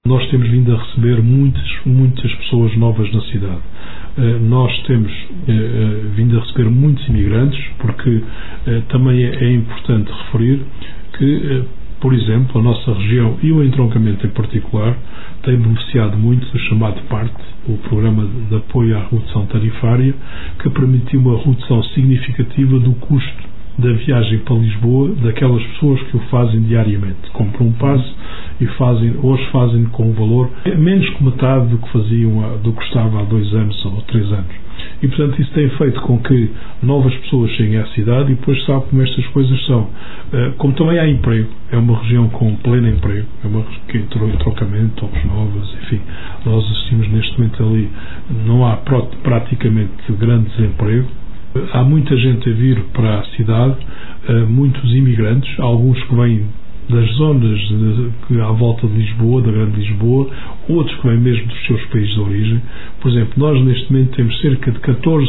nós temos vindo a receber muitas pessoas novas na cidade. Nós temos vindo a receber muitos imigrantes, porque também é importante referir que, por exemplo, a nossa região e o entroncamento em particular tem beneficiado muito do chamado PART, o Programa de Apoio à Redução Tarifária, que permitiu uma redução significativa do custo da viagem para Lisboa daquelas pessoas que o fazem diariamente. Compram um passe e hoje fazem com um valor menos que metade do que custava há 2 anos ou 3 anos. E, portanto, isso tem feito com que novas pessoas cheguem à cidade e depois sabe como estas coisas são. Como também há emprego, é uma região com pleno emprego, é uma região que entrou em trocamento, obras novas, enfim, nós assistimos neste momento ali, não há praticamente grande desemprego. Há muita gente a vir para a cidade, muitos imigrantes, alguns que vêm das zonas à volta de Lisboa, da Grande Lisboa, outros que vêm mesmo dos seus países de origem. Por exemplo, nós neste momento temos cerca de 14,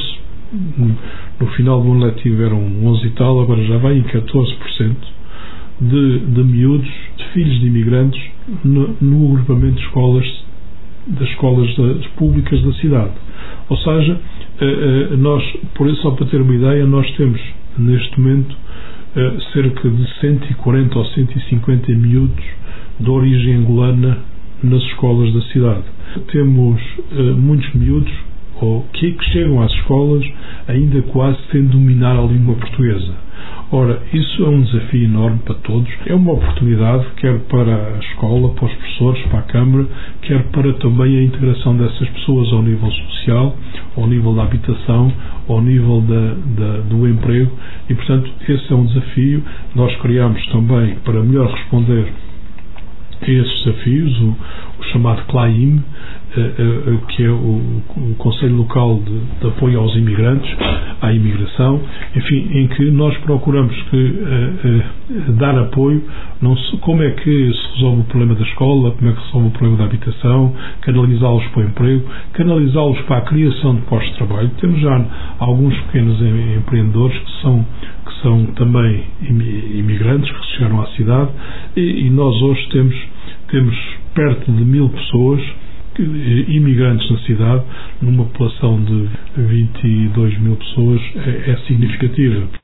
no final do ano letivo eram 11 e tal, agora já vai em 14% de miúdos, de filhos de imigrantes no agrupamento das escolas públicas da cidade. Ou seja, nós, por isso, só para ter uma ideia, nós temos neste momento cerca de 140 ou 150 miúdos de origem angolana nas escolas da cidade. Temos muitos miúdos que chegam às escolas ainda quase sem dominar a língua portuguesa. Ora, isso é um desafio enorme para todos. É uma oportunidade, quer para a escola, para os professores, para a Câmara, quer para também a integração dessas pessoas ao nível social, ao nível da habitação, ao nível do emprego. E, portanto, esse é um desafio. Nós criamos também, para melhor responder a esses desafios, o chamado CLAIM, que é o Conselho Local de Apoio aos Imigrantes, à imigração, enfim, em que nós procuramos dar apoio, como é que se resolve o problema da escola, como é que se resolve o problema da habitação, canalizá-los para o emprego, canalizá-los para a criação de postos de trabalho. Temos já alguns pequenos empreendedores que são também imigrantes, que chegaram à cidade, e nós hoje temos perto de 1000 pessoas imigrantes na cidade, numa população de 22 mil pessoas, é significativa.